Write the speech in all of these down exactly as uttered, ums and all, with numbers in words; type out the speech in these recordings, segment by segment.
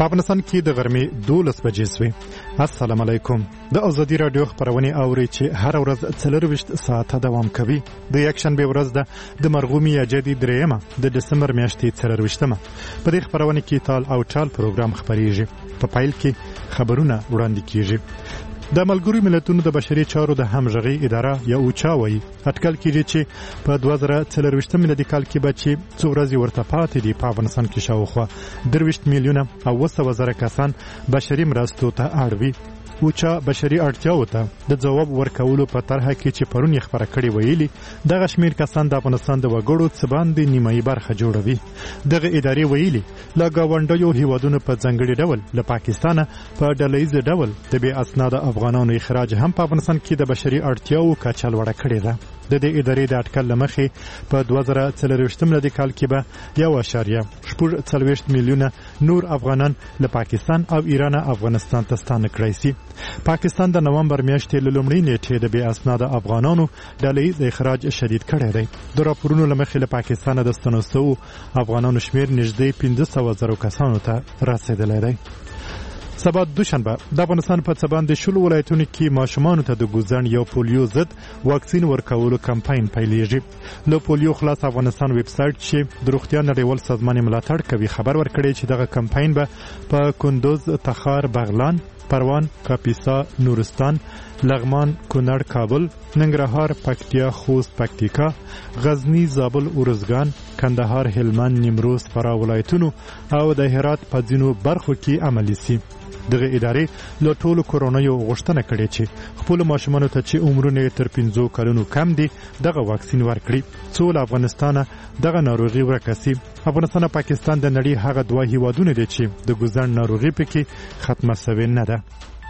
په افغانستان کې د غرمې دولس بجې سوې. السلام علیکم. د ازادي راډیو خبرونه اوري چې هر ورځ څلرویشت ساعته دوام کوي. د یکشنبه ورځ ده د مرغومي اجدي درېمه د دسمبر میاشتې څلرویشتمه. په دې خبرونه کې تال او چال پروګرام خبريږي. په پایل کې خبرونه وړاندې کیږي. د ملګرو ملتونو د بشري چارو د همغږي اداره یا اوچا وایي اټکل کیږي چې په دوه زره څلرویشتم میلادي کال کې به چې څو ورځې ورته پاتې دي په افغانستان کې شاوخوا درویشت میلیونه او اوه سوه زره کسان بشري مرستو ته اړ وي. اوچا بشري اړتیاو ته د ځواب ورکولو په طرحه کې چې پرون یې خبره کړې ویلي دغه شمیر کسان د افغانستان د وګړو څه باندې نیمایي برخه جوړوي. دغه ادارې ویلي له ګاونډیو هیوادونو په ځانګړي ډول له پاکستانه په ډلهییز ډول د بې اسناده افغانانو اخراج هم په افغانستان کې د بشري اړتیاو کچه لوړه کړې ده. د دې ادارې د اټکل له مخې په دوه زره څلرویشتم میلادي کال کې به یو اعشاریه شپږ څلوېښت میلیونه نور افغانان له پاکستان او ایران افغانستان ته ستانه کړی سي. پاکستان د نومبر میاشتې له لومړۍ نیټې د بې اسناده افغانانو ډلهییز اخراج شدید کړی دی. د راپورونو له مخې له پاکستانه د ستنو سوو افغانانو شمیر نږدې پنځه سوه زرو کسانو ته رسېدلی دی. سبا دوشنبه د افغانستان په څه باندې شلو ولایتونو کې ماشومانو ته د ګوزن یا پولیو ضد واکسین ورکولو کمپاین پیلېږي. له پولیو خلاص افغانستان ویب سایټ چې د روغتیا نړیوال سازمان ملاتړ کوي خبر ورکړی چې دغه کمپاین به په کندوز، تخار، بغلان، پروان، کاپیسا، نورستان، لغمان، کونړ، کابل، ننګرهار، پکتیا، خوست، پکتیکا، غزنی، زابل، ارزګان، کندهار، هلمند، نیمروز، فراه ولایتونو او د هرات په ځینو برخو کې عملي سي. دغه ادارې له ټولو کورونیو غوښتنه کړې چې خپل ماشومانو ته چې عمرونه تر پنځو کلونو کم دي دغه واکسین ورکړي څو له افغانستانه دغه ناروغي ورکه سي. افغانستان او پاکستان د نړۍ هغه دوه هیوادونه دي چې د ګوزن ناروغي پکې ختمه سوې نه ده.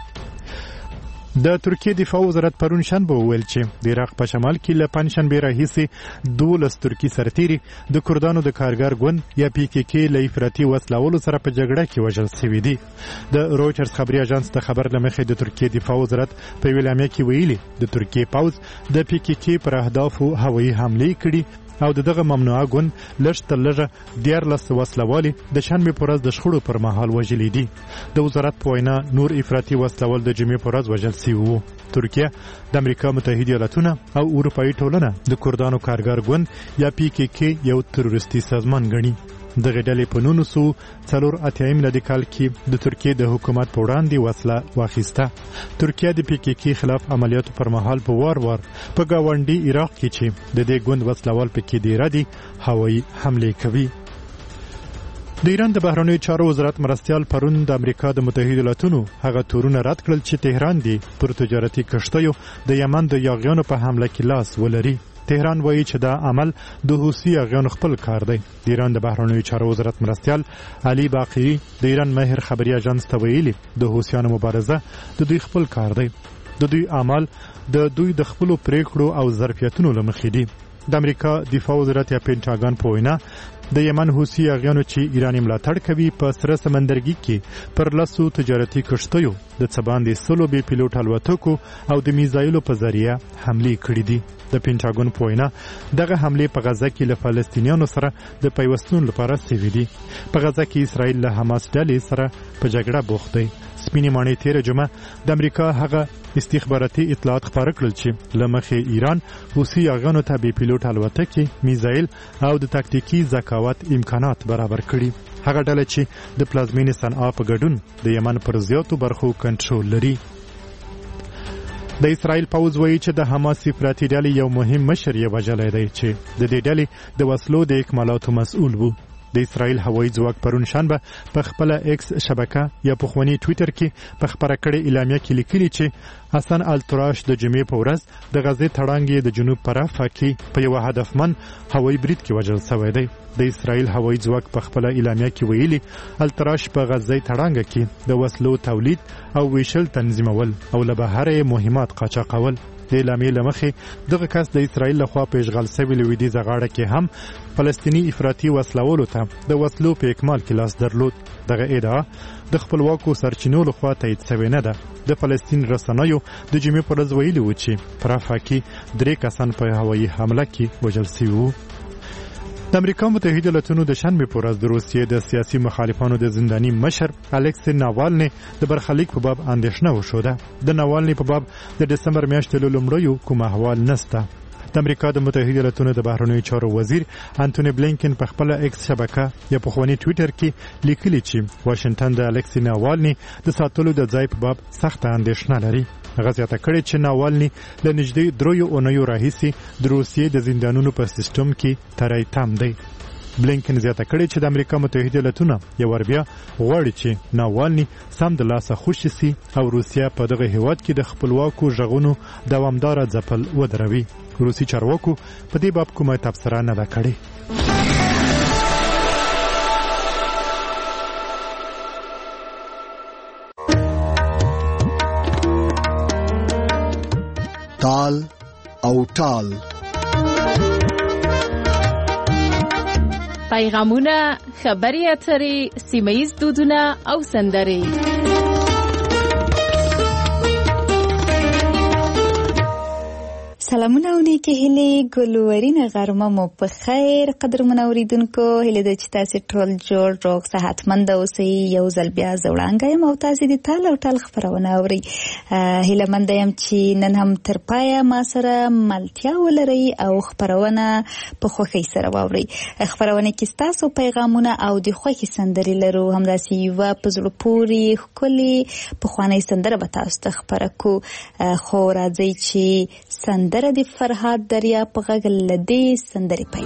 د ترکیې دفاع وزارت پرون شنبه وویل چې د عراق په شمال کې له پنجشنبې راهیسې دولس ترکي سرتیري د کردانو د کارګر ګوند یا پی کې کې له افراطي وسلوالو سره په جګړه کې وژل شوي دي. د رویټرز خبري اژانس د خبر له مخې د ترکیې دفاع وزارت په یوه اعلامیه کې ویلي د ترکیې پوځ د پی کې کې پر اهدافو هوایي حملې کړي او دغه ممنوعه ګوند لږ تر لږه دیارلس وسلوالي د شنبې په ورځ د شخړو پر مهال وژلي دي. د وزارت په وینا نور افراطي وسلوال د جمعې په ورځ وژل شوي وو. ترکیه د امریکا متحده ایالاتونه او اروپایي ټولنه د کردانو کارګر ګوند یا پی کې کې یو تروریستي سازمان ګڼي. دغه ډلې په نولس سوه څلور اتیا میلادي کال کې د ترکیې د حکومت په وړاندې وسله واخیسته. ترکیه د پی کې کې خلاف عملیاتو پر مهال په وار وار په ګاونډي عراق کې چې د دې ګوند وسلوال پکې ډیره دي هوایي حملې کوي. د ایران د بهرنیو چارو وزارت مرستیال پرون د امریکا د متحده ایالاتونو هغه تورونه رد کړل چې تهران دی پر تجارتي کشتیو د یمن د یاغیانو په حمله کې لاس ولري. تهران وایي چې دا عمل د حوثي یاغیانو خپل کار دی. د ایران د بهرنیو چارو وزارت مرستیال علي باقری د ایران ماهر خبري اژانس ته ویلي د حوثیانو مبارزه د دوی خپل کار دی. د دوی عمل د دوی د خپل پریکړو او ظرفیتونو لمخې دي. د امریکا دفاع وزارت یا پینټاګان په وینا د یمن حوثي یاغیانو چې ایران ملاتړ کوي په سره سمندرګي کې پر لسو تجارتي کشتیو د څه باندې سلو بې پیلوټ الوتکو او د میزایلو په ذریعه حملې کړې دي. د پینټاګون په وینا دغه حملې په غزه کې له فلسطینیانو سره د پیوستون لپاره سوي دي. په غزه کې اسرائیل له حماس ډلې سره په جګړه بوخت دی. سپینې ماڼۍ تیره جمعه د امریکا هغه استخباراتي اطلاعات خپاره کړل چې له مخې ایران حوثي یاغیانو ته بې پیلوټ الوتکې، میزایل او د تاکتیکي ذکاوت امکانات برابر کړي. هغه ډله چې د پلازمینې صنعا په ګډون د یمن پر زیاتو برخو کنټرول لري. د اسرائیل پوځ وایي چې د حماس افراطي ډلې یو مهم مشر یې وژلی دی چې د دې ډلې د وسلو د اکمالاتو مسؤل و. د اسرائیل هوایي ځواک پرون شنبه په خپل ایکس شبکه یا پخوانی ټویټر کې په خبره کړې اعلامیه کې لیکلي چې حسن التراش د جمعې په ورځ د غزې تړانګې د جنوب په رافع کې په یو هدفمن هوایي برید کې وژل شوی دی. د اسرائیل هوایي ځواک په خپل اعلامیه کې ویلي التراش په غزې تړانګه کې د وسلو تولید او ویشل تنظیمول او له بهره مهمات قاچاقول. د اعلامیې له مخې دغه کس د اسرائیل لخوا په اشغال شوې لویدیځه غاړه کې هم فلسطیني افراطي وسلوالو ته د وسلو په اکمال کې لاس درلود. دغه ادعا د خپلواکو سرچینو لخوا تایید شوې نه ده. د فلسطین رسنیو د جمعې په ورځ ویلي وو چې په رافع کې درې کسان په هوایي حمله کې وژل شوي وو. د امریکا متحده ایالاتونو د شنبه پر ورځ د روسیې د سیاسي مخالفانو د زنداني مشر الکسی ناوالني د برخلیک په باب اندېښنه وشوده. د ناوالني په باب د دسمبر میاشتې له لومړیو کوم احوال نشته. د امریکا د متحده ایالاتونو د بهرنیو چارو وزیر انټونی بلینکن په خپل ایکس شبکه یا په خواني ټوئیټر کې لیکلي چې واشنگټن د الکسی ناوالني د ساتلو د ځای په باب سخت اندېښنه لري. غزیاته کړي چې ناوالني له نږدې دریو اونیو راهیسې د روسیې د زندانونو په سیستم کې تری تم دی. بلینکن زیاته کړي چې د امریکا متحده ایالاتونو یو ور بیا غواړي چې ناوالني سم د لاسه خوشي سي او روسیا په دغه هیواد کې د خپلواکو ژغونو دوامدار ځپل ودروي. روسي چارواکو په دې باب کومه تبصره نه ده کړې. تال او ټال پیغامونه، خبري اترې، سیمه‌ییز دودونه او سندرې. سلامونه او نیکی هیلې ګلورینه غرمه مو په خیر. قدرمن اوریدونکو، هیله ده چې تاسو ټول جوړ روغ صحتمند اوسئ. یو ځل بیا زه وړاندې یم او تاسو د تال او ټال خبرونه اورئ. هیله مند یم چې نن هم تر پایه ما سره ملتیا ولرئ او خبرونه په خوښۍ سره واورئ. خبرونه کې ستاسو پیغامونه او د خوښۍ سندرې لرو. همداسې یوه په زړه پورې ښکلې پخوانۍ سندره به تاسو ته خپره کړو. خو راځئ چې سندره د فرهاد دریا په غږ له دې سندرې پیل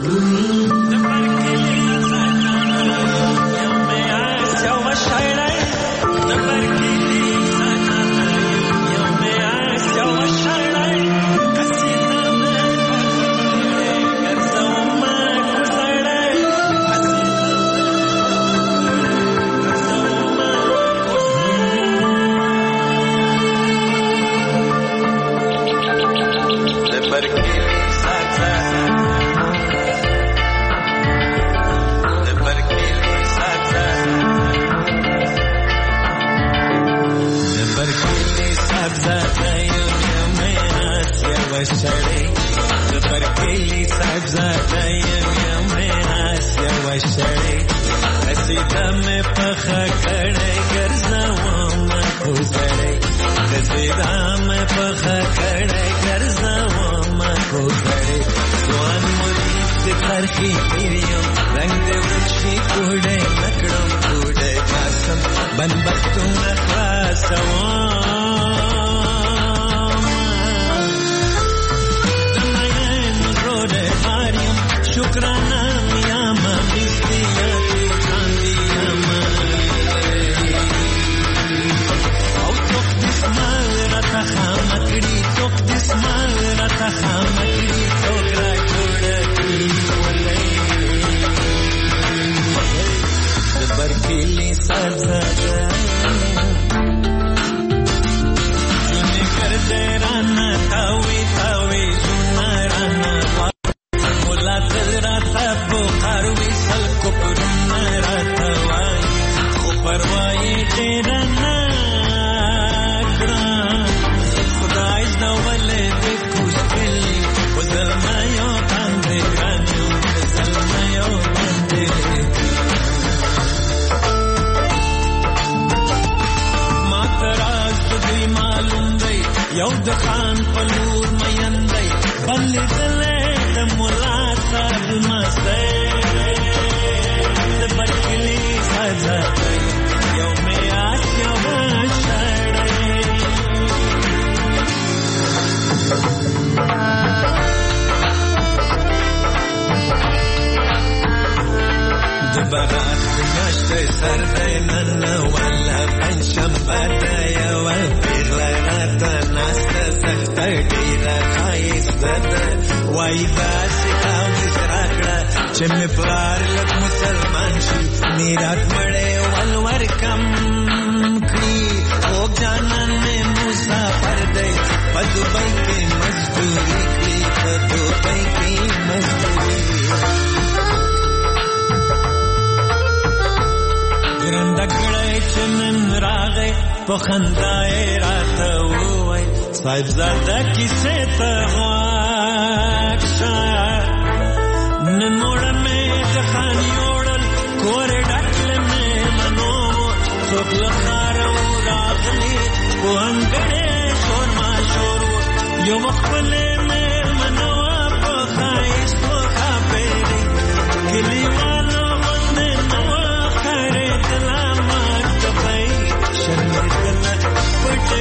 نن موڑ میں کور ډکل مې منو څوک له ښاره راغلي وانګړې شور ماشور یو خپلې مې منو په ښایستو ښاپېرې کلیوالو غوندې نو ښکارېدله مکتبۍ شرمېدله پټې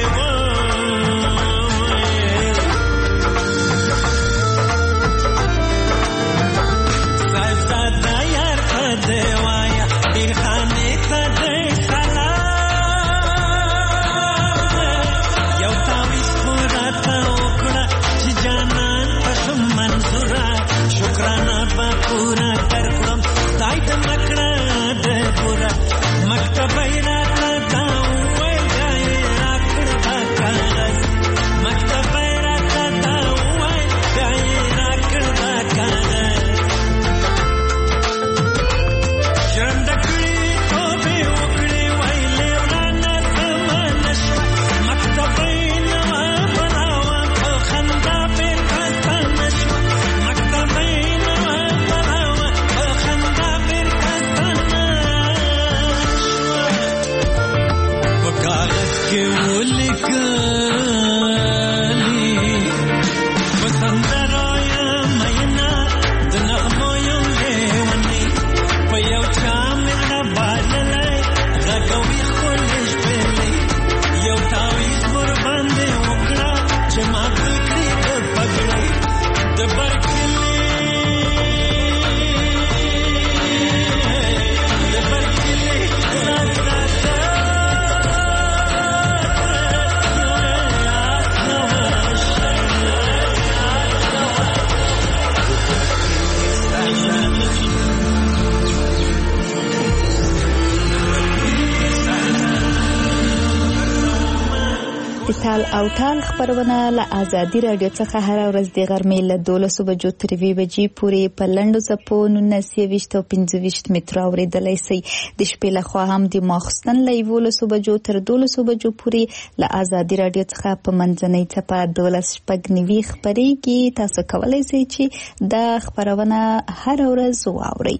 تال او تال خبرونه له آزادي رادیو څخه هر ورځ د غرمې له دولسو بجو تر یوې بجې پورې په لنډو څپو نولس یویشت او پنځه ویشت متره اورېدلی شئ. د شپې لخوا هم د ماخوستن له یولسو بجو تر دولسو بجو پورې له آزادي رادیو څخه په منځنۍ څپه دولس شپږ نوي خپرېږي. تاسو کولی شئ چې دا خبرونه هر ورځ واورئ.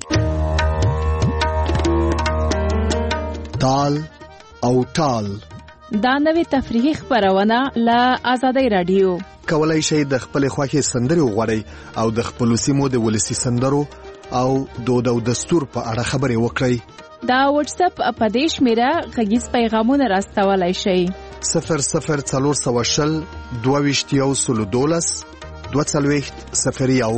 تال او تال دا نوې تفریحي خبرونه له آزادۍ رادیو. کولای شئ د خپل خوښې سندرې وغواړئ او د خپل سیمو د ولسی سندرو او دود او دستور په اړه خبرې وکړئ. دا واتس اپ په دې شمیره غږیز پیغامونه راستولای شئ. صفر صفر څلور سوه شل دوه ویشت یو سلو دولس دوه څلوېښت صفر یو.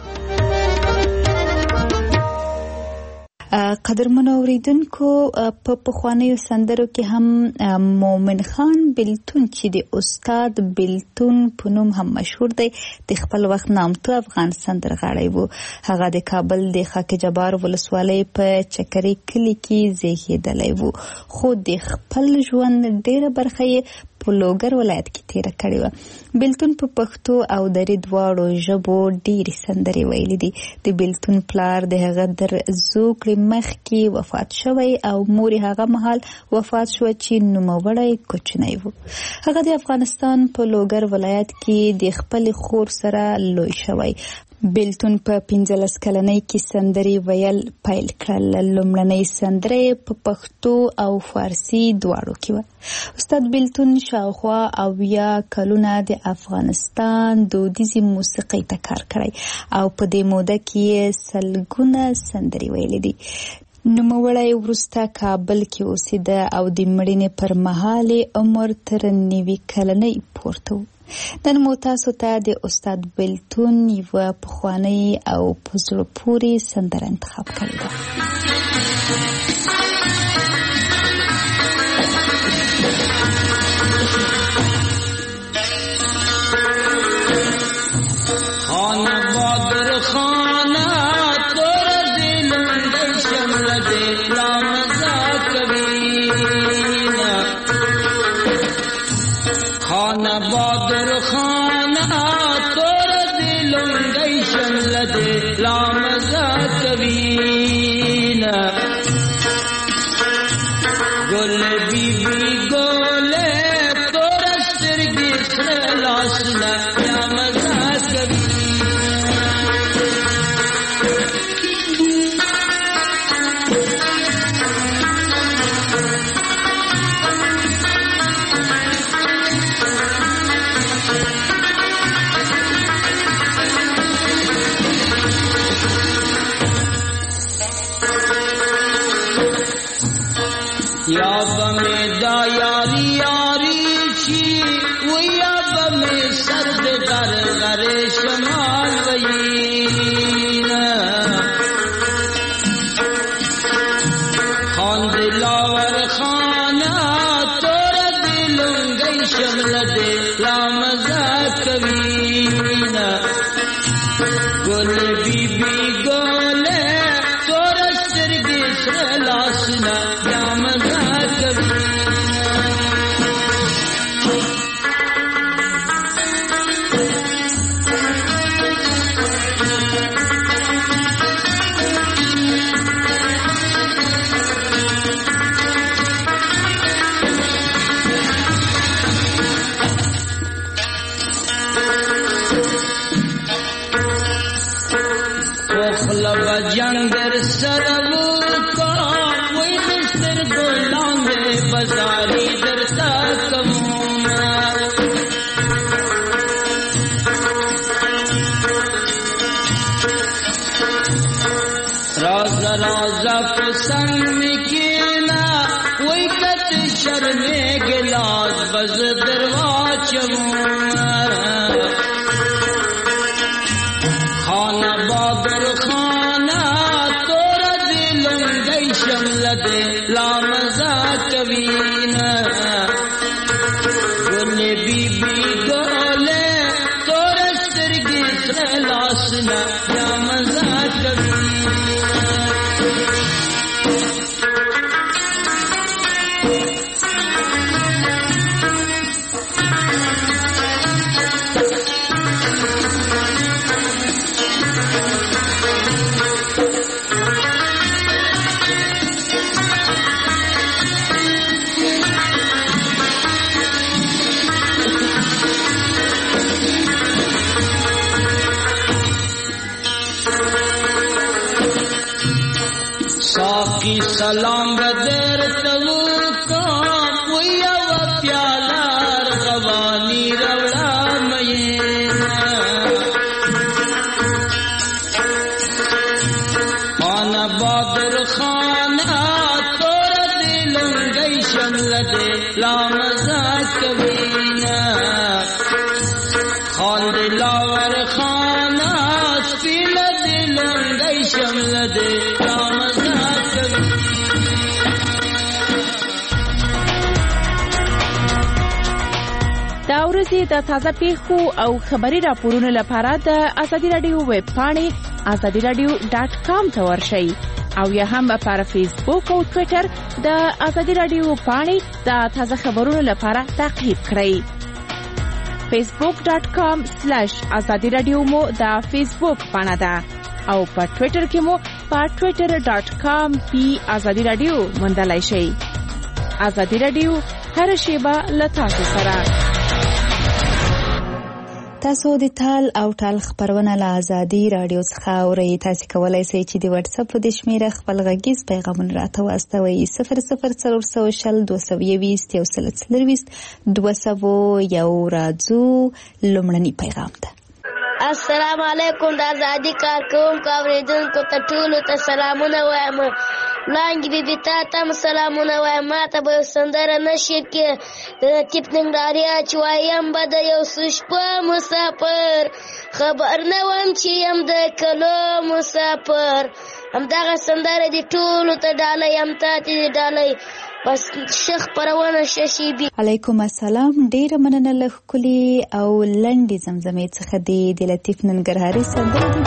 قدرمنو اوریدونکو، په پخوانیو سندرو کې هم مومن خان بیلتون چې د استاد بیلتون په نوم هم مشهور دی د خپل وخت نامتو افغان سندرغاړی وو. هغه د کابل د خاک جبار ولسوالۍ په چکري کلي کې زیږېدلی وو، خو د خپل ژوند ډېره برخه یې په لوګر ولایت کې تیره کړې وه. بیلتون په پښتو او دري دواړو ژبو ډېرې سندرې ویلي دي. د بیلتون پلار د هغه در زوکړې مخکې وفات شوی او مور هغه مهال وفات شوه چې نوموړی کوچنی و. هغه د افغانستان په لوګر ولایت کې د خپل خور سره لوی شوی. بیلتون په پنځلس کلنۍ کې سندرې ویل پیل کړل. لومړنۍ سندرې په پښتو او فارسي دواړو کې وه. استاد بیلتون شاوخوا اویا کلونه د افغانستان دودیزې موسیقۍ ته کار کړی او په دې موده کې سلګونه سندرې ویلې دي. نوموړی وروسته کابل کې اوسېده او د مړینې پر مهال عمر تر نوي کلنۍ پورته و. نن مو تاسو ته د استاد بیلتون یوه پخوانۍ او په زړه پورې سندره انتخاب کړې ده. Thank you. یا بمی دا یاری یاری چی و یا بمی سرد در غر شمال وین خان دلاور خانا تور دلنگی شمل دلا مزا کوین گل بی بی گل تور سرگی سرلاسنا یا مزا کوین جنگ در سرو کا وی مستر گلان بازاری در تاکمون راز راز پسند مکینا وی کت شرم گلاس بز درواچمون خانہ بابر خانہ تورا دلنگی شمل دے لا مزا کوین گل بی بی گولے تورا سرگی سلاسنا یا مزا کوین साकी सलाम बदर तवका वया व प्याला रवानी रवड़ा मयेना खाना बदर खाना तोरा दिलंगई शमल दे ला मजा कवीना खान दिलावर खाना स्पिल दिलंगई शमल दे ला دا ورځې د تازه پیښو او خبري راپورونو لپاره د ازادي رادیو ویب پاڼې ازادي رادیو ډاټ کام ته ورشئ او یا هم پر فیسبوک او ټوئیټر د ازادي رادیو پاڼې د تازه خبرونو لپاره تعقیب کړئ. فیسبوک ډاټ کام سلیش ازادي رادیو مو د فیسبوک پاڼه ده او په ټوئیټر کې مو په ټوئیټر ډاټ کام پی ازادي رادیو موندلای شئ. ازادي رادیو هر شیبه له تاسو سره. تاسو د تال او ټال خبرونه له ازادي رادیو څخه اورئ. تاسو کولای شئ چې د واتس اپ د شمیره خپل غږیز پیغامونه راته واستوئ. صفر صفر څلور سوه شل دوه سوه یویشت یو سل څلرویشت دوه سوه یو راځو لومړني پیغام ته. السلام علیکم. د ازادي کارکوونکو اورېدونکو ته ټولو ته سلامونه وایم. وړاندې بېبي تا ته هم سلامونه وایم. ما ته به یو سندره نشي کې د لطیف ننګرهاري چې وایم به د یو څه شپه مسافر خبر نه وم چې یم د کلو مسافر. همدغه سندره دې ټولو ته ډالۍ هم تا ته دې ډالۍ. بس شیخ پرونه ششیبی. علیکم السلام. ډیره مننه له ښکلې او لنډې زمزمې څخه دې د لطیف ننګرهاري سندره دې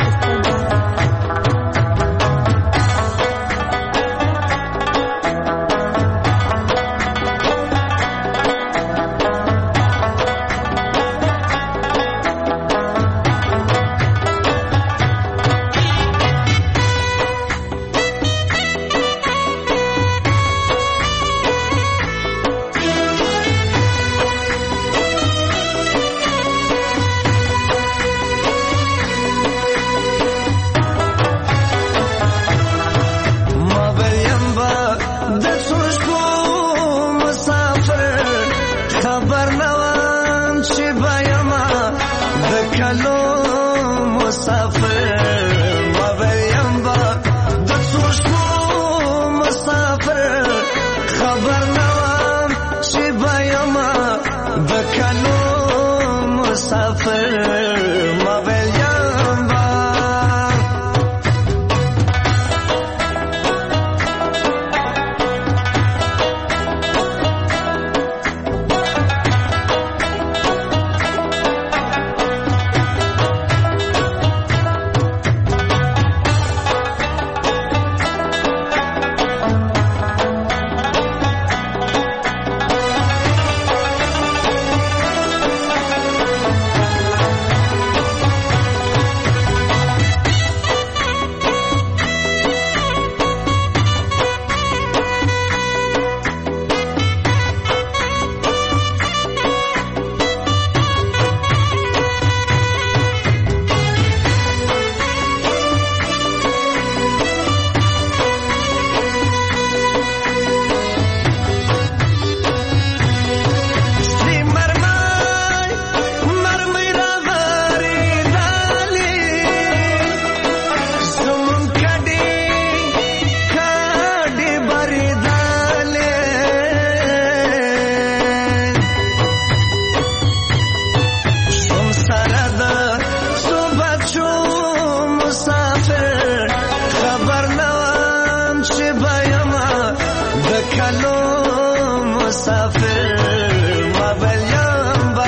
کلو مسافر ما بلیم با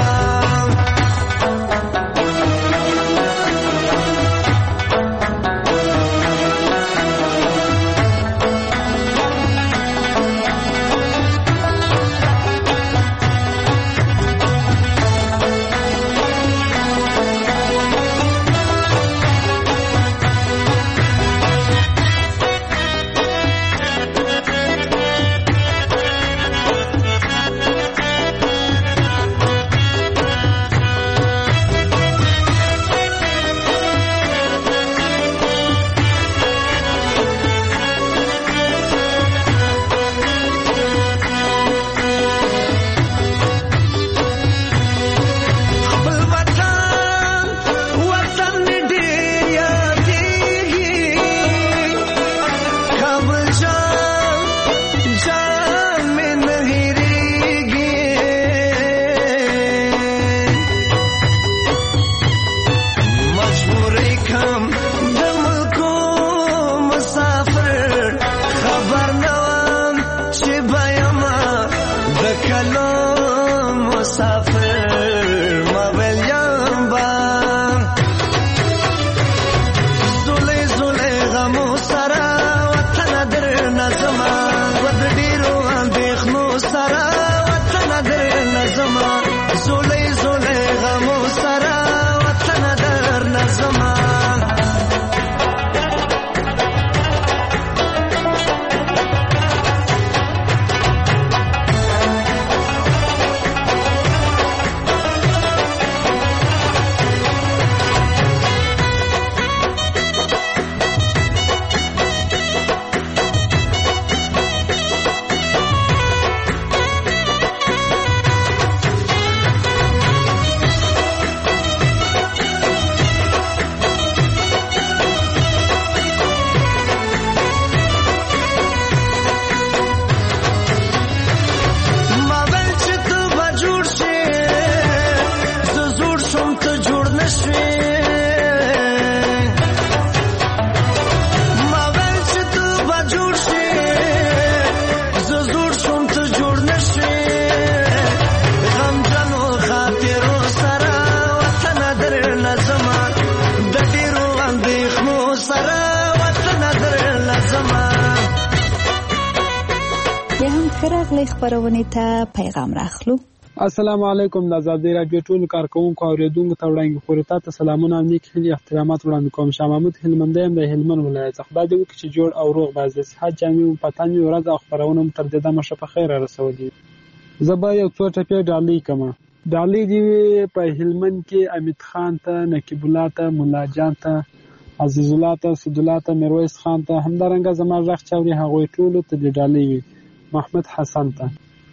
خبرونه ته پیغام راخلو. السلام علیکم. د آزادۍ راډیو ټول کارکونکو او اوریدونکو ته وړاندې خوري تاسو سلامونه او نیک هیلې احترامات وړاندې کوم. شاه محمود هلمندی هم د هلمند ولایت خدای دې وکړي چې جوړ او روغ باز صحت جامع پتاني ورځ او خبرونه مو تر دې مشه په خیر رسولي. زبا یو څو ټپه ډالۍ کما ډالۍ دی په هلمند کې امید خان ته، نقیب الله ته، مولا جان ته، عزیز الله ته، سید الله ته، میرویس خان ته، همدارنګه زما ځخ چوري هغوی ټول ته د ډالۍ وي. محمد حسن ته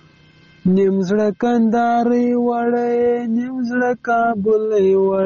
نیم زړه کنداري وړي، نیم زړه کابل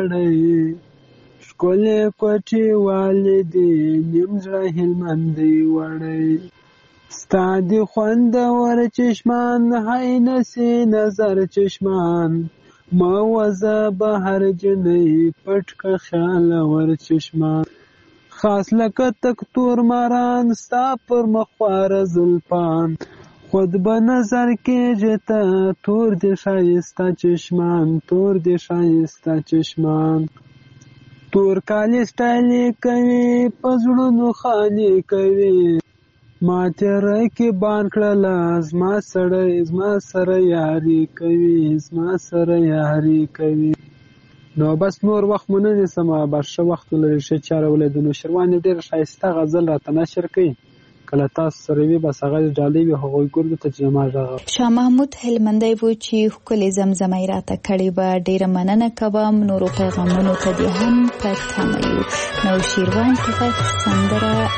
وړي، ښکلې کوټې والدي، نیم زړه هلمندي وړي، ستا د خوندور چشمان هی نسي نظر چشمان، ما وزه بهر جنۍ پټ که خیال ور چشمان، خاص لکه تک تور ماران ستا پر مخواره زلفان، خود به نظر کېږي ته تور دې ښایسته چشمان، تور دې ښایسته چشمان، تور کالي سټایل کوي په زړونو خالي کوي، ما تیره کې بان کړله زما سړی زما سره یاري کوي، زما سره یاري کوي. نو بس نور وخت مو نه نیسم، برشه وخت ولري ښه چاره ولید. نو شروان ډېر ښایسته غزل راته نشر کوي، کله تاسو سره وي بس هغه ډالۍ وي هغوی ګورو ته چې زما غږ. شاه محمود هلمندی و چې ښکلې زمزمه راته کړې به ډېره مننه کوم. نورو پیغامونو ته دې هم په تمه یو. نو شیروان کې غږ سندره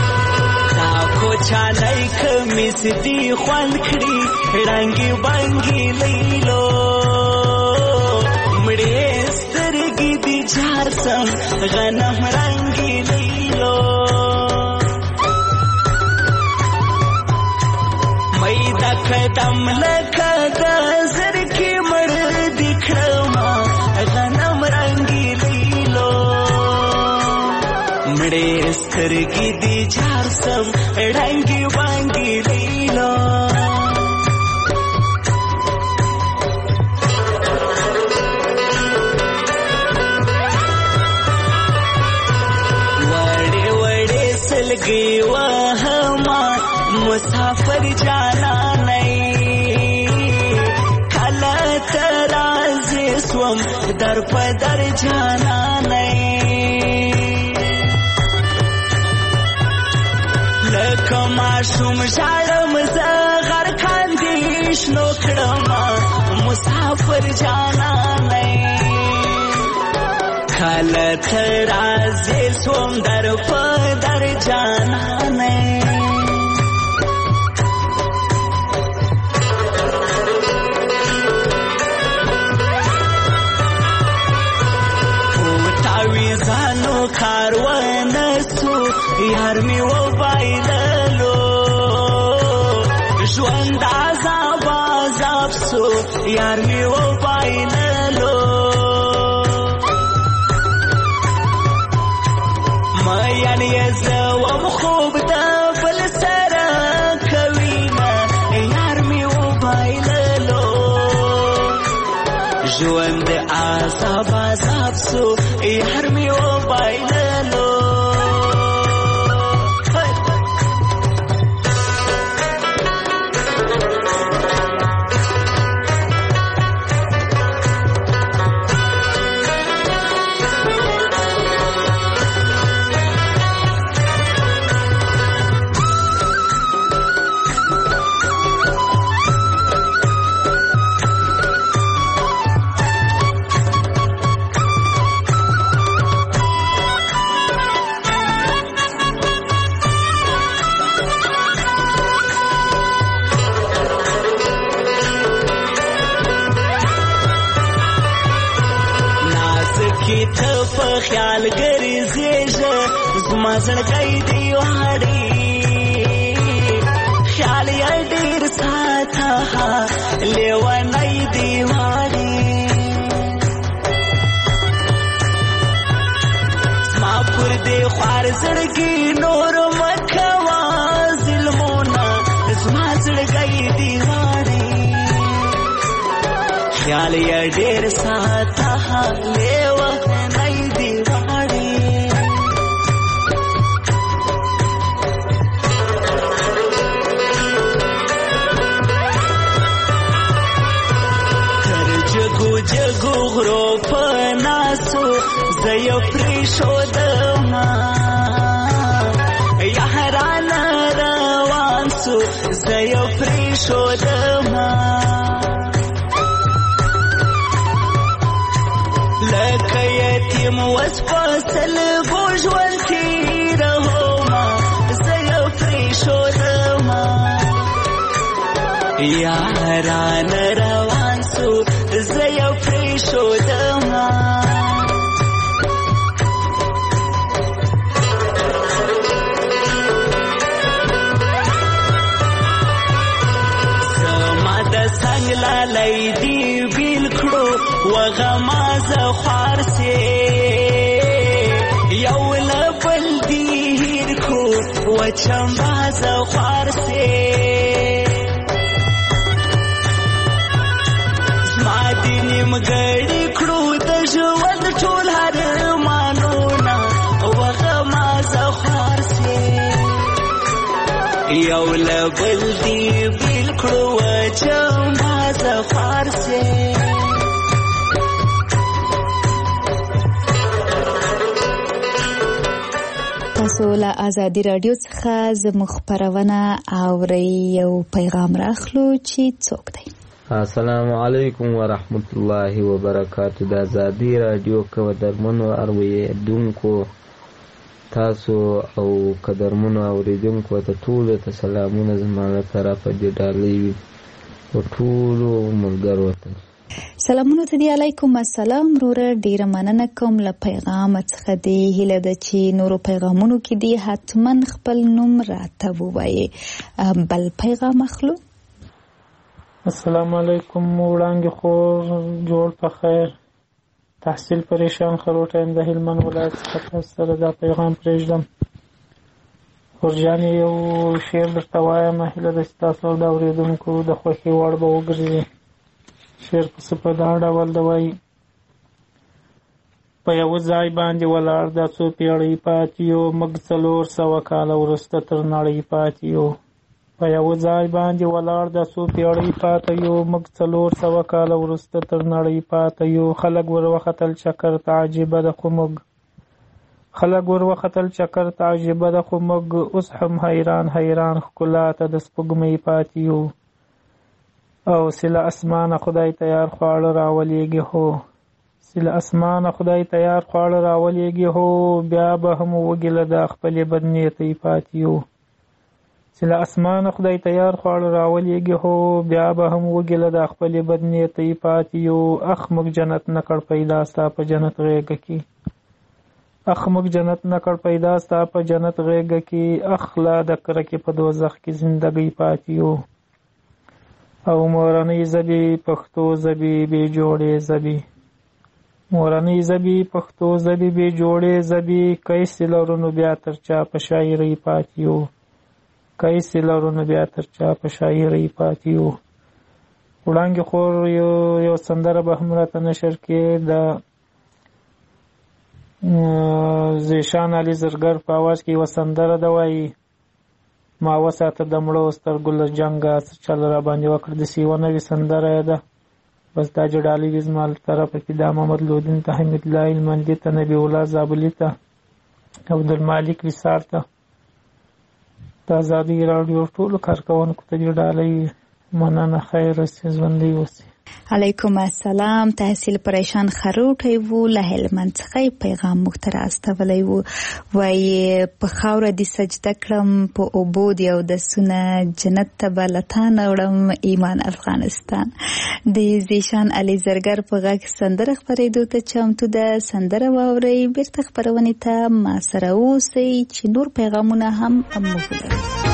کو چالای کمیس دی خوان کړي رنگي بانګي لیلو مړې سترګې دی جار سم غنم رنگي لیلو مې دا قدم لکه د زر کې مړ دی کړم غنم رنگي لیلو وړې سترګې دي جار سم ډنګي وانګي لیلا وړې وړې سلګي وهما مسافر جانا سوم در پدر جانانه لکه ماشوم ژاړم زه غر کاندې شنو کړمه مسافر جانانه کله ته راځې سوم در پدر جانانه کاروان سو یار می و بایللو ژوند عذاب عذاب سو یار می و بایللو میان یزوم خوب د بل سره کوینه یار می و بایللو ژوند عذاب عذاب سو یار می و بایللو خیال ګرځېږه زما زړګی دی واړې خیال یې ډېر ساته لیونی دی واړې زما پر دې خوار زړګي نور مه کوه ظلمونه زما زړګی دی واړې خیال یې ډېر ساته لیونی دی واړې تر جګو جګو غرو په ناسو زه یې پرېښودمه یارانه روان سو زه یې پرېښودمه لکه یتیم وس په سلګو ژوند تېرومه زه یې پرېښودمه یارانه روان سو زه یې پرېښودمه زما د څنګ لالی دي بیل کړو وغما زه خوار سې یو له بل دي هیر کړو وچمبا زه خوار سې زما دې نیمګړي کړو د ژوند ټول هرمانونه وغما زه خوار سې یو له بل دي بیل کړو وچمبا زه خوار سې تاسو له ازادي رادیو څخه زموږ خپرونه اورئ یو پیغام راخلو چې څوک دی. السلام علیکم ورحمت الله وبرکاتو. د ازادي رادیو قدرمنو اوریدونکو تاسو او قدرمنو اوریدونکو ته ټول ته سلامونه زما له طرفه دي ډالۍ وي او ټول ملګرو ته سلامونه ته دی. علیکم السلام وروره، ډیره مننه کوم له پیغام څخه دی. هیله ده چې نورو پیغامونو کې دی حتما خپل نوم راته ووایي. بل پیغام اخلو. السلام علیکم وړانګې خور جوړ په خیر. تحصیل پریشان خروټ یم د هلمند ولایت څخه تاسو سره دا پیغام پرېږدم. ورجانې یو شعر درته وایم، هیله ده چې تاسو او د اورېدونکو د خوښې وړ به وګرځي. شعر پسې په دا ډول ده وایي: په یوه ځای باندې ولاړ دا څو پیړۍ پاتې یو، موږ څلور سوه کاله وروسته تر نړۍ پاتې یو. په یوه ځای باندې ولاړ دا څو پیړۍ پاتې یو، موږ څلور سوه کاله وروسته تر نړۍ پاتې یو. خلک ور وختل چکر ته عجیبه ده خو موږ خلک ور وختل چکر ته عجیبه ده خو موږ اوس هم حیران حیران ښکلا ته د سپوږمۍ پاتې یو. او سله اسمانه خدای تیار خواړه راولېږي هو سله اسمانه خدای تیار خواړه راولېږي هو، بیا به هم وږي له دا خپلې بدنیتۍ پاتې یو. سله اسمانه خدای تیار خواړه راولېږي هو، بیا به هم وږي له دا خپلې بدنیتۍ پاتې یو. اخ موږ جنت نه کړ پیدا ستا په جنت غېږه کې اخ موږ جنت نه کړ پیدا ستا په جنت غېږه کې اخ لا د کرکې په دوزخ کې زندګۍ پاتې یو. او مورنۍ ژبې پښتو ژبې بې جوړې ژبې مورنۍ ژبې پښتو ژبې بې جوړې ژبې کیسې لرو نو بیا تر چا په شاعرۍ پاتې یو کیسې لرو نو بیا تر چا په شاعرۍ پاتې یو. وړانګې خور یو یو سندره به هم راته نشر کې د زیشان علي زرګر په اواز کې یوه سندره ده وایي: ما وساته د مړو سترګو له جنګه څه چل را باندې وکړ. داسې یوه نوې سندره یې ده. بس دا جډالي وي زما له طرفه کې دا محمد لودین ته، حمید الله هلمندي ته، نبي الله زابلي ته، عبدالمالک وصار ته، د ازادۍ راډیو ټولو کارکوونکو ته جډالۍ مننه. خیر اوسې، ژوندی اوسې. علیکم السلام. تحصیل پریشان خروټی وو له هلمند څخه پیغام موږ ته راستولی وو. وایي په خاوره دې سجده کړم، په اوبو دې اودسونه، جنت ته به له تا نه وړم ایمان افغانستان. د زیشان علي زرګر په غږ سندره خپرېدو ته چمتو ده. سندره واورئ، بیرته خپرونې ته ما سره اوسئ چې نور پیغامونه هم موږ ولرو.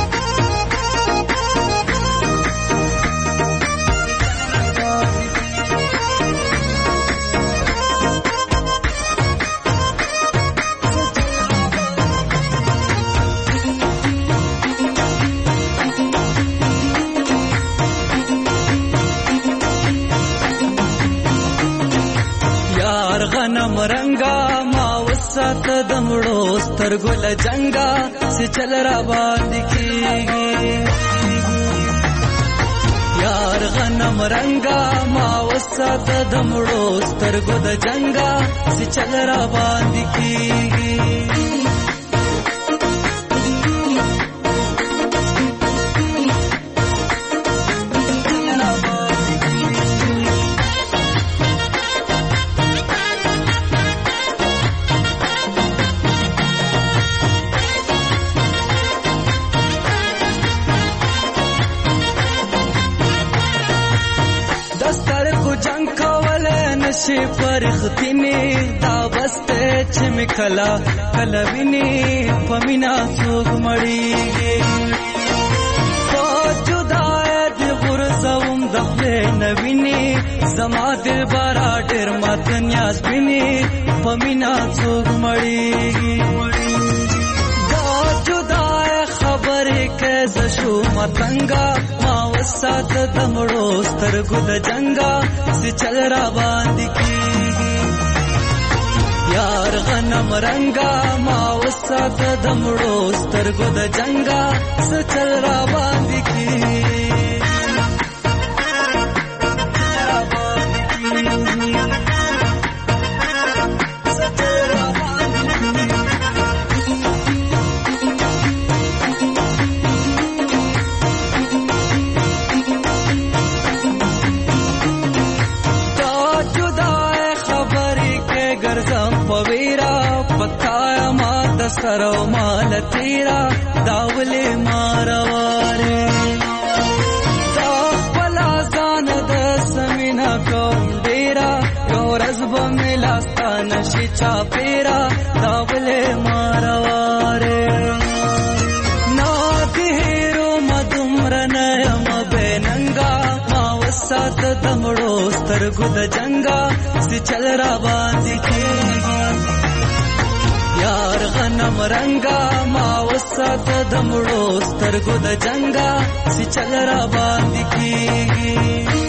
غنم رنگا ما وسات دمړو سترګو له جنگا چې چل را باندې کیږي. یار غنم رنگا ما وسات دمړو سترګو د جنگا چې چل را باندې کیږي. شي فرختنی دا بسته چې مکلا کلوینی پمینا څوک مړیږي. په جدای د غرزوم د خپل نوینی زما دل بارا ډېر مات نیاز بینی پمینا څوک مړیږي. دا جدای خبرې کې ز شو متنګا ما وسات دمړو سترګو د جنگا چې چل را باندې کیږي. یار غنم رنگا ما وسات دمړو سترګو د جنگا چې چل را باندې کیږي. سرو مال تیرا داولې مارواره دا خپلا ځان د سمینا کوم ډیرا یو ورځ به ملاستا نشي چا پیرا داولې مارواره نا دهیرو مدمر نیم بیننګا ما وسات دمړو سترګو د جنگا سی چل را باندې کېږي یار غنم رنگا ما وسات د مړو سترګو د جنگا سی چل را باندې کېږي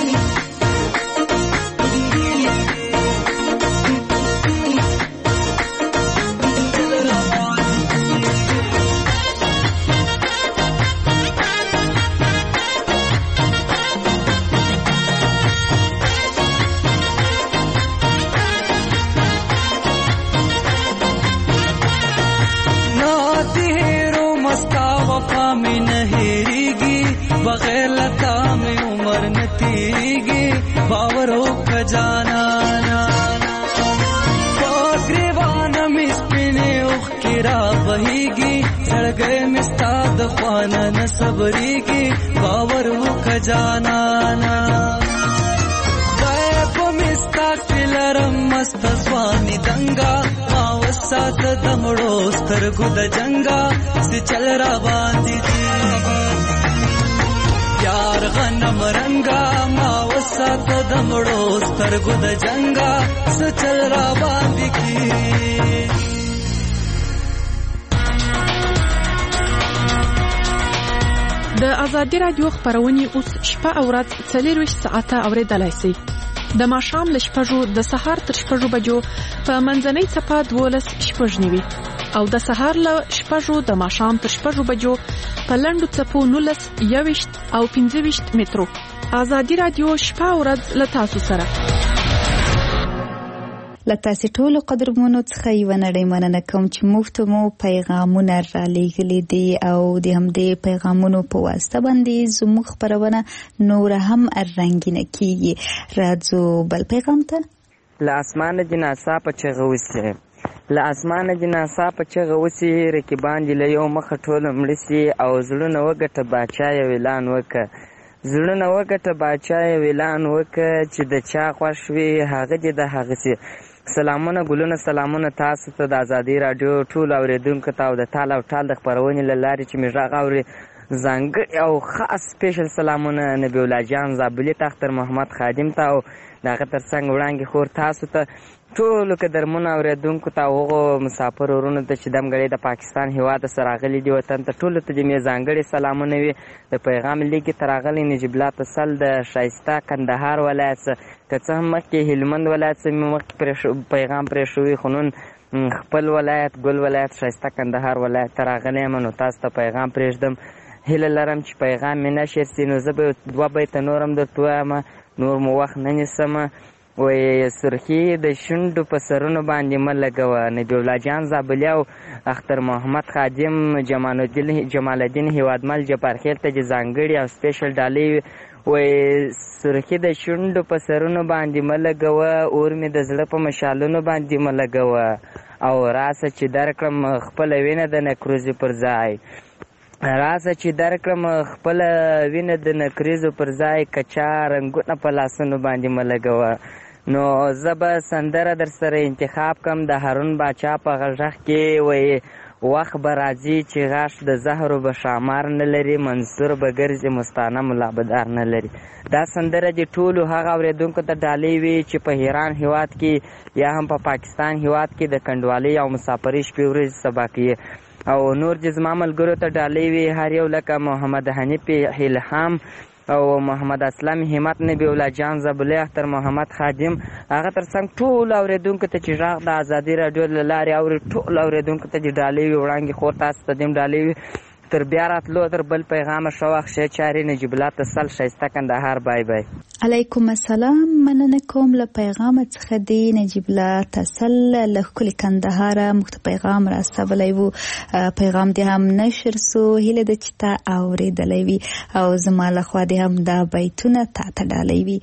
बगैर लता में उम्र न तीरेगी बावर हो खजाना ग्रेवान मिस्पिने उखरा बहेगी सड़ गए मिस्ताद ख्वाना न सबरेगी बावर हो खजाना मिस्ता किलरम मस्त स्वामी दंगा मावसात दमड़ो स्तरगु द जंगा से चल रा बांधी यार غنم رنگا ما وسات دمړو سترګو د جنگا سچل را باندې کی د ازادي رادیو خبرونه اوس شپه او ورځ څلورویشت ساعته اوریدلای شئ د ماښام له شپږو د سهار تر شپږو بجو په منځنۍ څپه دولس شپږ نیوي او د سهار له شپږو د ماښام تر شپږو بجو په لنډو څپو نولس یوویشت او پنځه ویشت مترو ازادي رادیو شپه او ورځ له تاسو سره لتاسې ټولو قدرمنو څخه یو نړۍ مننه کوم چې مفت مو پیغامونه را لېږلي دي او د همدې پیغامونو په واسطه باندې زموږ خبرونه نور هم رنګینه کیږي راځو بل پیغام ته له اسمانه جناسا په چغه وسي له اسمانه جناسا په چغه وسي رکیبان دي له یو مخه ټول مړسي او زړونه وګټه باچا یې اعلان وکړه زړونه وګټه باچا یې اعلان وکړه چې د چا خوښ وي هغه دې د هغه سي سلامونه ګلونه سلامونه تاسو ته د ازادي رادیو ټول اوریدونکو ته او د ټال او ټال د خبرونې له لارې چې موږ غږ اوري ځانګړي او خاص سپیشل سلامونه نبی الله جان زابلي تختر محمد خادم ته او دغه ترڅنګ وړاندې خور تاسو ته ټولو قدرمنو اوریدونکو ته هغو مسافر ورونو ته چې دمګړی د پاکستان هېواد څخه راغلي دي وطن ته ټولو ته دې مې ځانګړي سلامونه وي د پیغام لیکې ته راغلی نجیب الله تسل د ښایسته کندهار ولایت څخه که څه هم مخکې هلمند ولایت څخه مې مخکې پیغام پرې شوي خو نن خپل ولایت ګل ولایت ښایسته کندهار ولایت ته راغلی یم نو تاسو ته پیغام پرېږدم هیله لرم چې پیغام مې نشر سي نو زه به دوه بیته نور هم درته ووایم نور مو وخت نه نیسم وایي سرخي د شونډو په سرونو باندې مه لګوه نبي الله جان زابلي او اختر محمد خادم جمال الدین هیوادمل جبارخیل ته چې ځانګړي او سپیشل ډالۍ وایي سرخي د شونډو په سرونو باندې مه لګوه اور مې د زړه په مشالونو باندې مه لګوه او راسه چې درکړم خپله وینه د نکروزې پر ځای راسه چې درکړم خپله وینه د نکریزو پر ځای کچا رنګونه په لاسونو باندې مه لګوه نو زه به سندره در سره انتخاب کم د هارون باچا په غږ کې وایي وخت به راځي چې غاښ د زهرو به شامار نه لري منصور به ګرځي مستانه ملابدار نه لري دا سندره د ټولو هغه اورېدونکو ته ډالۍ وي چې په ایران هیواد کې یا هم په پاکستان هیواد کې د کنډوالۍ او مسافرۍ شپې ورځې سبا کوي او نور چې زما ملګرو ته ډالۍ وي هر یو لکه محمد حنیف الهام او محمد اسلام همت نبی الله جان زابلي اختر محمد خادم هغه ترڅنګ ټول اوریدونکو ته چې غږ د ازادي رادیو له لارې اوري ټول اوریدونکو ته چې ډالۍ وي وړاندې خور تاسو ته دیم ډالۍ وي تر بیا راتلو تر بل پیغامه ښه وخت ښې چارې نجیب الله تسل ښایسته کندهار بای بای علیکم السلام مننه کوم له پیغام څخه دی نجیب الله تسل له ښکلي کندهاره موږ ته پیغام راستولی و پیغام دې هم نشر سو هیله ده چې تا اورېدلی وي او زما لخوا دې هم دا بیتونه تا ته ډالۍ وي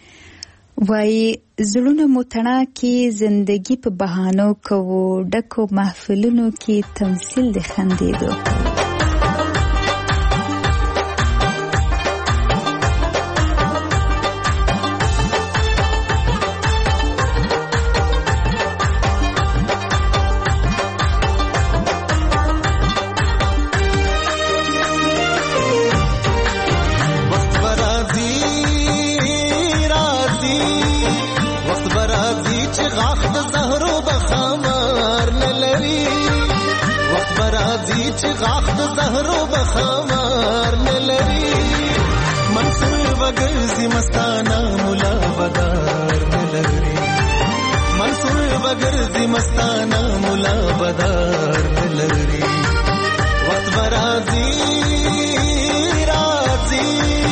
وایي زړونه مو تڼاکې زندګي په بهانو کوو ډکو محفلونو کې تمثیل د خندېدو राजी راځي چې غاښ د زهرو بخمار نه لري منصور وګرځي مستانه مولا بدار نه لري منصور وګرځي مستانه مولا بدار نه لري وخت برازي راځي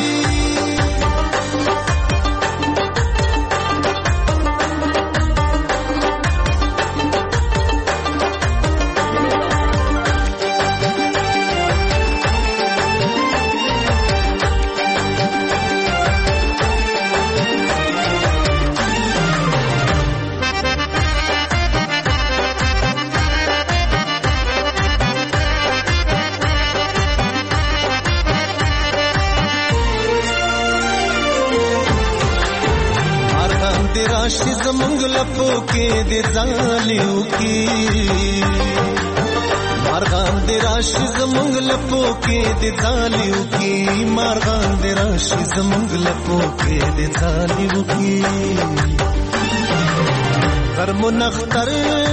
راشي زمونږ لپو کې د ځالیو کې مارغان د راشي زمونږ لپو کې د ځالیو کې مارغان د راشي زمونږ لپو کې د ځالیو کې غرمو نختر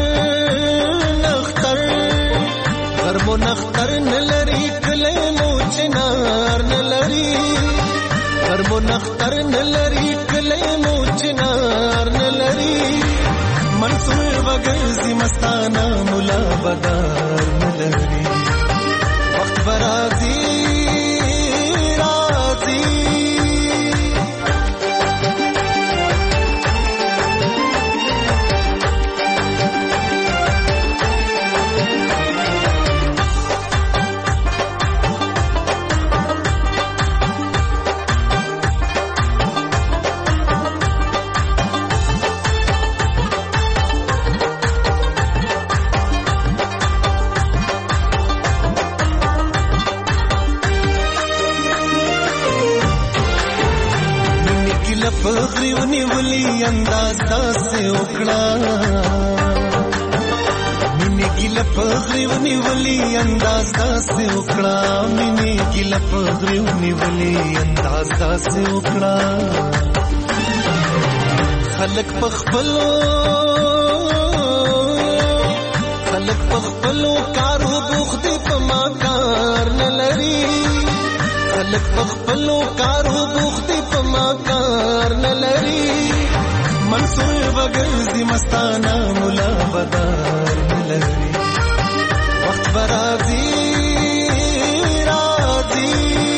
نختر غرمو نختر نلري کله مو چنار نلري غرمو نختر نلري کله مو چنار نلري منصور وګرځي مستانه مولا بدار نلري وخت برازي راځي فخریونی ولی انداز داسه وکړه مینه ګیله فخریونی ولی انداز داسه وکړه مینه ګیله فخریونی ولی انداز داسه وکړه خلق پخپلو خلق پخپلو کارو بوخت په ما کار نه لري خلق پخپلو کارو بوخت په ما کار نه لري منصور وګرځي مستانه مولا بدار نه لري وخت برازي راځي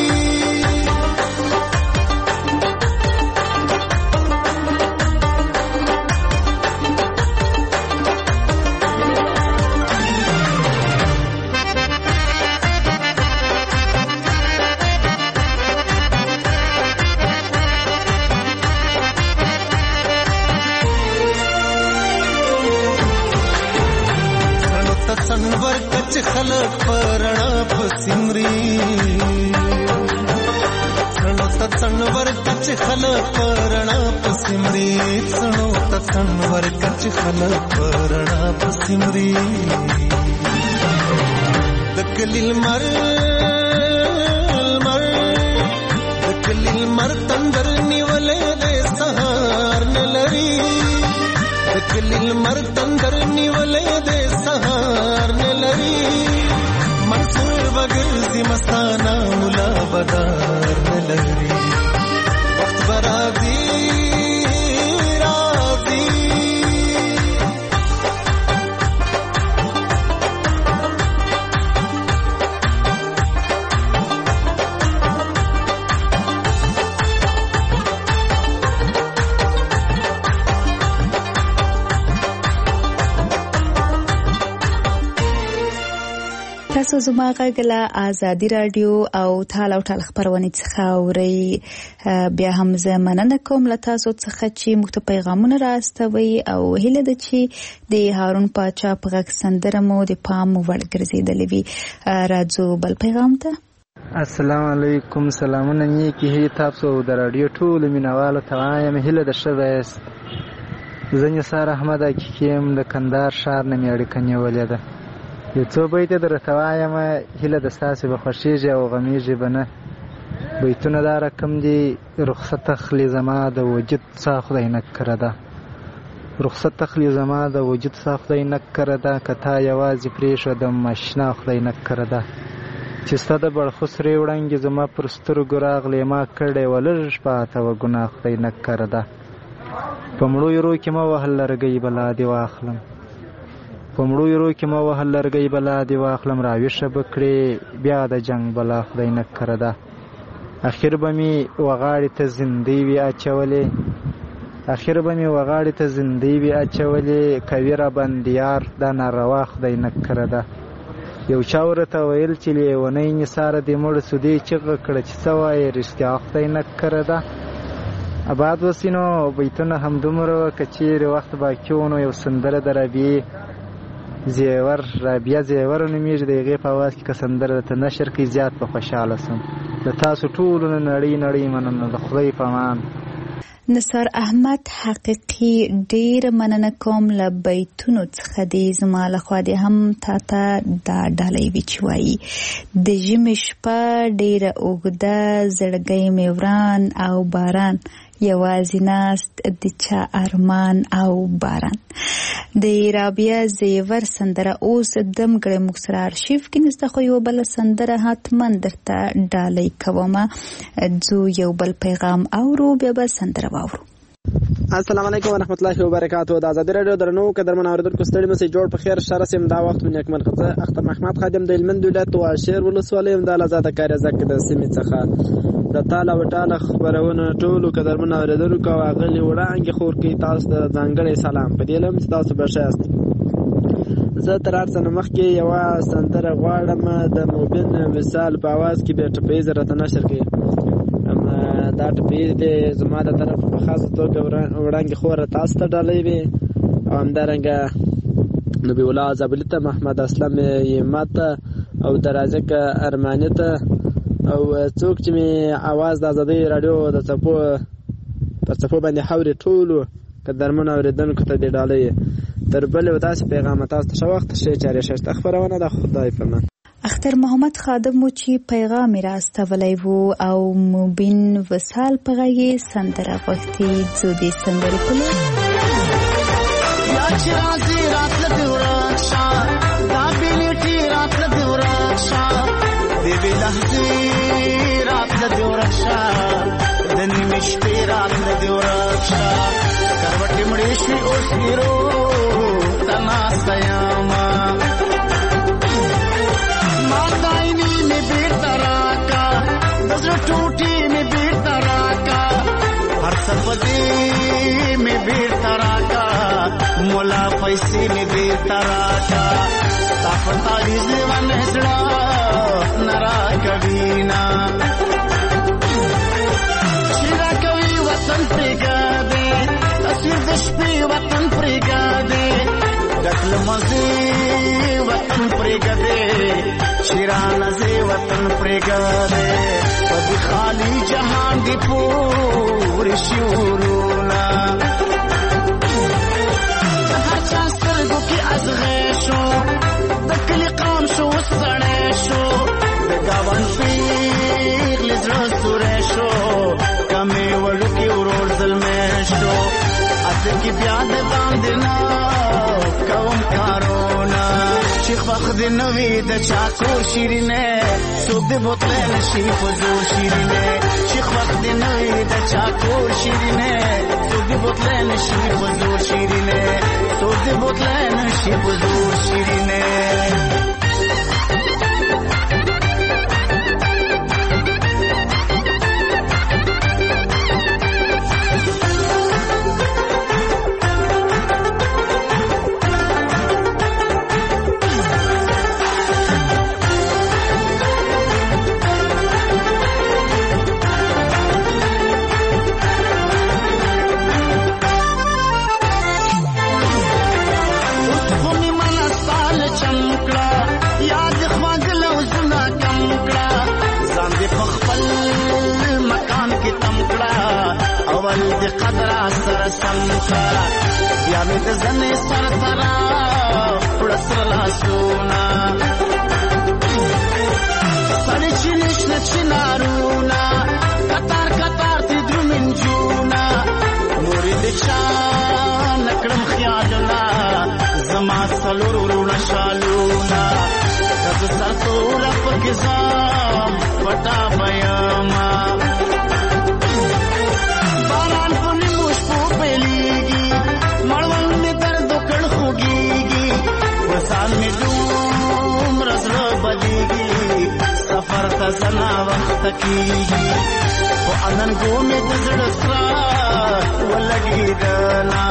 څنور کچ خلق پرنا پسمري څنو څنور کچ خلق پرنا پسمري څنو څنور کچ خلق پرنا پسمري دکلیل مر مر دکلیل مر تندر نیولې د سهار نلري دکلیل مر تندر نیولې د سهار نلري منصور وګرځي مستانه مولا بدار نلري وخت برازي راځي تاسو زما غږ له ازادي رادیو او تال او تل خبرونه څخه اوري بیا هم زه مننه کوم له تاسو څخه چې موږ ته پیغامونه راستوي او هیله ده چې د هارون پاچا په غږ سندره مو د پام وړ ګرځېدلې وي راځو بل پیغام ته السلام علیکم سلامونه نیکی هی تاسو د رادیو ټول مینوالو ته وایم هیله ده ښه یاست زه نثار احمد حقیقیم د کندهار ښار نه مې اړیکه نیولې ده یو څو بیته درته وایم هیله ده ستاسې به خوښېږي او غمیږي به نه بیتونه دا رقم دي رخصت اخلي زما د وجود څا خدای نه کړه ده رخصت تخلی زما د وجود سا خدای نکره ده که تا یوازې پرېښودم اشنا خدای نکره ده چې ستا د بړخسرې وړانګې زما پر سترګو راغلې ما کړی وه لږ پاته وه ګناه خدای نکره ده په مړو رو کې مه وهل لرګۍ بلا دې واخلم په مړو رو کې مه وهل لرګۍ بلا دې واخلم راویښه به کړې بیا د جنګ بلا خدای نکره ده اخر به مې وغاړې ته زندۍ وي اچولې اخر به مې وغاړې ته زندۍ وي اچولې کوي را بندیار دا ناروا خدای نکره ده یو چا ورته ویل چې لیونۍ نثاره دې مړ سو دې چغه کړه چې څه وایې رښتیا خدای نکره ده آباد اوسي نو بیتونه همدومره وه که چیرې وخت باقي و نو یو سندره د رابعې زیور رابعه زیور نومیږي د هغې په اواز کې که سندره درته نشر کړي زیات به خوشحاله سم د تاسو ټولو نه نړۍ نړۍ مننه د خدای په امان. نثار احمد حقیقي ډېره مننه کوم له بیتونو څخه دې زما لخوا دې هم تا ته دا ډالۍ وي چې وایي د ژمي شپه ډېره اوږده زړګی مې وران او باران یوازې ناست د چا ارمان او باران. د رابعه زیور سندره اوس دم ګړی موږ سره ارشیف کې نسته خو یو بله سندره حتما درته ډالۍ کومه ځو یو بل پیغام اورو بیا به سندره واورو. السلام علیکم ورحمۃ اللہ وبرکاتہ. د آزادی رادیو درنو قدرمن اوریدونکو ستړي مې جوړ په خیر شر سم دا وخت من یکمن خزه اختر محمد خادم د هلمند ولایت او شهر ولسوالۍ د آزاد کار زکه د سیمې څخه د تعالی و تعالی خبرونه ټولو قدرمن اوریدونکو واغلی وړاندې خور کې تاسو د ځانګړي سلام په دې لم تاسو بشاست. زه تر ارڅنه مخکې یو سندره غواړم د موبین مثال په आवाज کې به ټپې زرته نشر کړي. دا ټپې د زما د طرف په خاصه توګه وړاندې خوره تاسو ته ډالۍ وي او همدارنګه نبی الله زابلي ته محمد اسلم یمت او درازک ارماني ته او څوک چې مې اواز د آزادۍ رادیو د څپو پر څپو باندې حوري ټولو قدرمن اوریدونکو ته دې ډالۍ تر بلې و داسې پیغام تاسو ته ښه وخت ښې چارې ښایسته خپرونه د خدای په امان. اختر محمد خادم و چې پیغام را استولی و او مبین وصال په غږ سندره غوښتي ځو دې سندرې په لور. یا چې راځي راتله دې ورک شه دا بېلېټې راتله دې ورک شه دې بې لحظې راتله دې ورک شه د نیمې شپې راتله دې ورک شه کروټې مړې شوې اوس هیرو ته ناسته یمه ماتاینی میں بیرتا راکا نظر ٹوٹی میں بیرتا راکا ہر سفدی میں بیرتا راکا مولا پیسی میں بیرتا راکا تاپتا ریزوان ہزڑا نرا کبینا شیرا کوي وطن پریگا دے تصویر دشپی وطن پریگا دے دکل مزی وطن پریگا دے شیران زی وطن پریگا دے پدی خالی جہان دی پوری شورونا ہر چاسترگو کی از غیشو دکلی قام شو سڑیشو دگاوان پیغ لزر سوریشو کمی وڑو کی ورور ظلمیشو ادکی بیاد باندنا کوم کارونا شیخ وقت نوی د چاکور شیرینه سوک د بوتله نشی فزور شیرینه شیخ وقت نوی د چاکور شیرینه سوک د بوتله نشی فزور شیرینه سوک د بوتله نشی فزور شیرینه د قدر سره سمکا بیا مې د زنې سر سره پړسر لاسونا سړی چې نشته چې نارونا کتار کتار ترې درومین جونا مورې د چا نکړم کې ځم پټا بیاما باران په نیمو شپو پیلیږي مړوند مې درد کړ خوږیږي وسال مې دومره زړه بلیږي سفر ته زنا وخت کېږي خو اننګو مې د زړه سره ولګېدله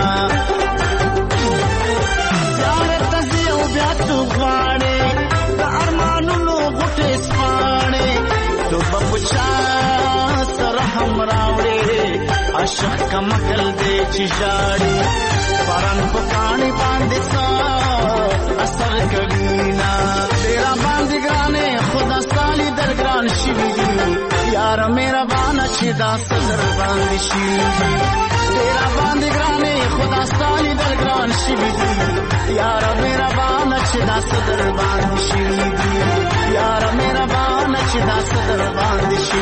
زیارت ته ځې او بیا تو غواړې د ارمانونو غوټې سپاړې تو به په چا سره هم راوړې عاشق کمکل دی چې ژاړې باران په پاڼې باندې سا اثر کوي نه ډېره باندې ګرانې خدا سالي در ګران شوي دي یاره مهربانه چې دا صدر باندې شي ډېره باندې ګرانې خدا سالي در ګران شوي دي یاره مهربانه چې دا صدر باندې شي یاره مهربانه چې دا صدر باندې شي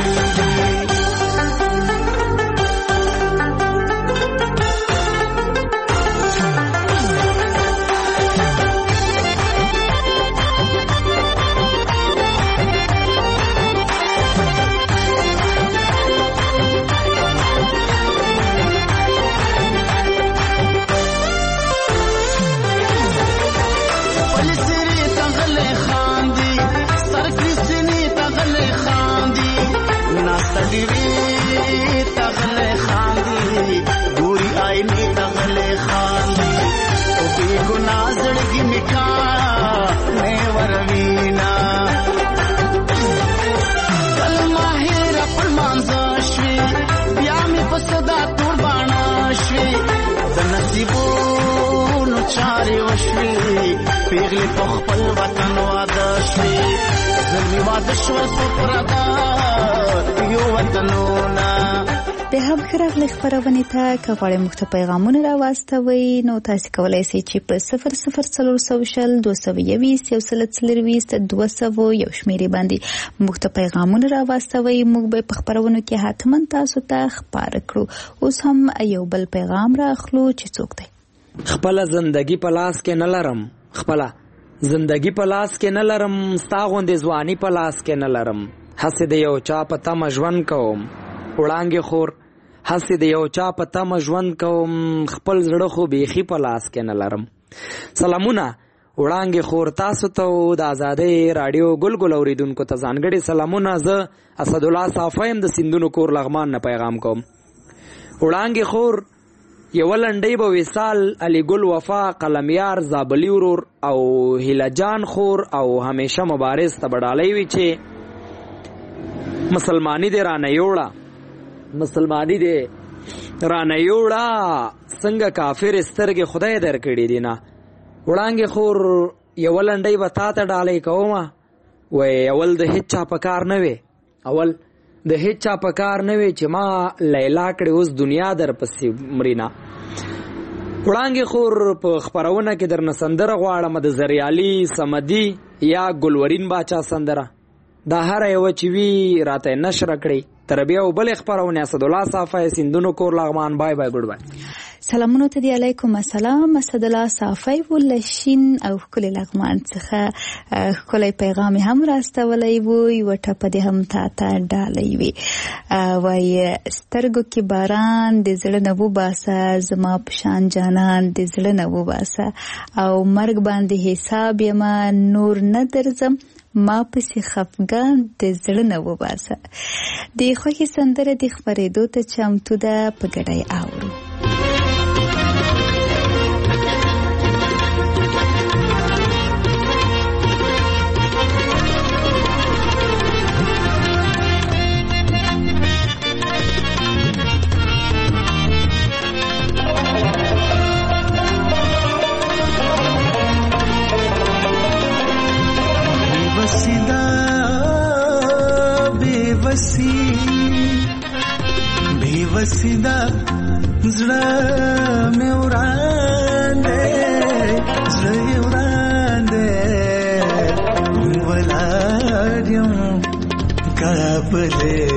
تغلی تغلی خاندی گوری آئینی تغلی خاندی او بی گناہ زڑگی مکا نیور وینا کل ماہر اپن مانزاشوی بیامی پسدا تور باناشوی دنسیبونو چاری وشوی پیغلی پخپل وطن واداشوی زرمی وادشور سپردا یو وطنونه د هم خراغلی خبرونه ته که غواړئ موږ ته پیغامونه راواستوئ نو تاسو کولی شئ چې په صفر صفر څلور سوه شل دوه سوه یویشت یو سل څلرویشت دوه سوه یو شمېرې باندې موږ ته پیغامونه راواستوئ موږ به په خپرونو کې حتما تاسو ته خپاره کړو اوس هم یو بل پیغام راخلو چې څوک دی خپله زندگی په لاس کې نه لرم خپله زندگی په لاس کې نه لرم ستا غوندې ځواني په لاس کې نه لرم هسې د یو چا په تمه ژوند کوم وړانګې خور هسې د یو چا په تمه ژوند کوم خپل زړه خو بیخي په لاس کې نه لرم سلامونه وړانګې خور تاسو ته د آزادۍ راډیو ګلګل اوریدونکو ته ځانګړي سلامونه زه اسدالله صافی یم د سیندونو کور لغمان نه پیغام کوم وړانګې خور یوه لنډۍ به وصال علی ګل وفا قلمیار زابلي ورور او هیله جان خور او همیشه مبارز ته به ډالۍ وي چې مسلمانی دې رانه یوړه مسلمانی دې رانه یوړه څنګه کافر سترګې خدای درکړي دي نه وړانګې خور یوه لنډۍ به تا ته ډالۍ کومه وایي اول د هېڅ چا په کار نه وې اول د هېڅ چا په کار نه وې چې ما لیلا کړې اوس دنیا در پسې مرینه وړانګې خور په خپرونه کې درنه سندره غواړم د زریالي صمدي یا ګلورین باچا سندره دا هره یوه چې وي راته نشره کړئ تر بیا او بلې خپرونې اسدالله صافی سیندونو کور لغمان بای بای ګډ بای سلامونه ته دی علیکم السلام اسدالله صافی ولشین او ښکلي لغمان څخه ښکلی پیغام هم راستولی و یوه ټپه دې هم تا ته ډالۍ وي وایي سترګو کې باران د زړه نه وباسه زما په شان جانان د زړه نه وباسه او مرګ باندې حساب یمه نور نه درځم ما پسې خفګان د زړه نه وباسه د خوښې سندره د خپرېدو ته چمتو ده په ګډه اورو बेवसीदा زړه مې وران دی زړه یې وران دی ولاړ یم کابلې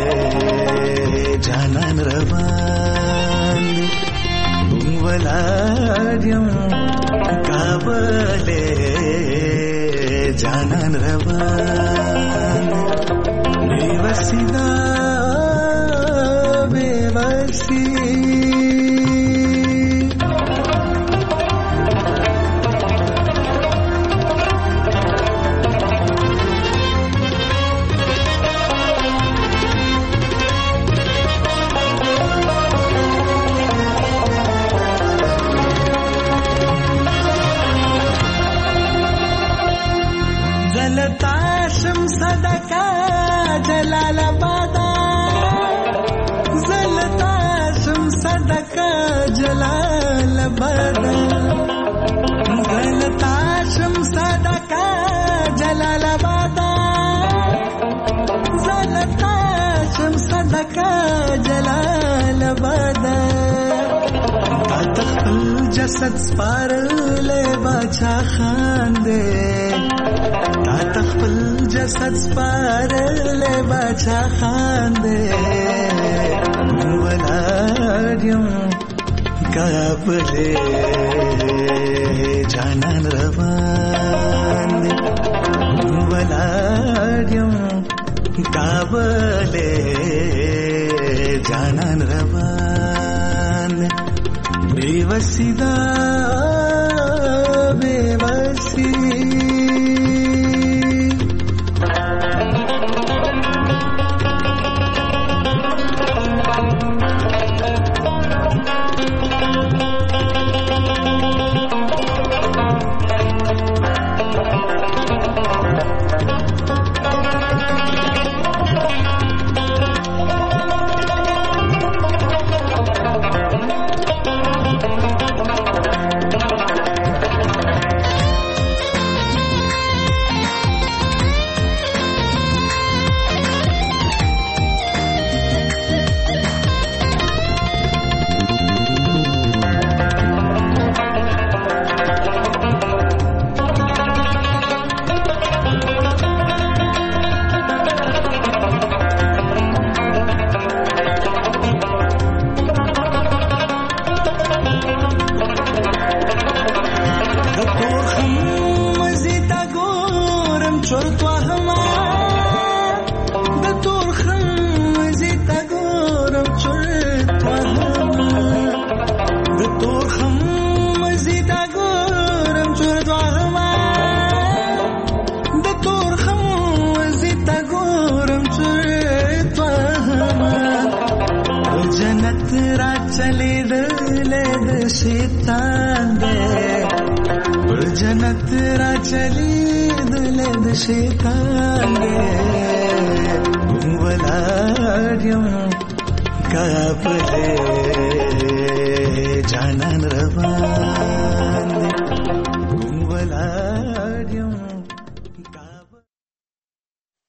جانان روان دی ولاړ یم کابلې جانان روان شم صدقه جلال آباد زلتا شم صدقه جلال آباد زلتا شم صدقه جلال آباد زلتا شم صدقه جلال آباد تا تخپل جسد سپارلې باچا خان دې تا تخپل جسد سپارلې باچا خان دې ولاړم کابلې جانان روان دې ولاړم کابلې جانان روان دې बेवसी दा बेवसी जन्नत रा चली दुले द शैतान गे वलाड्यम काबले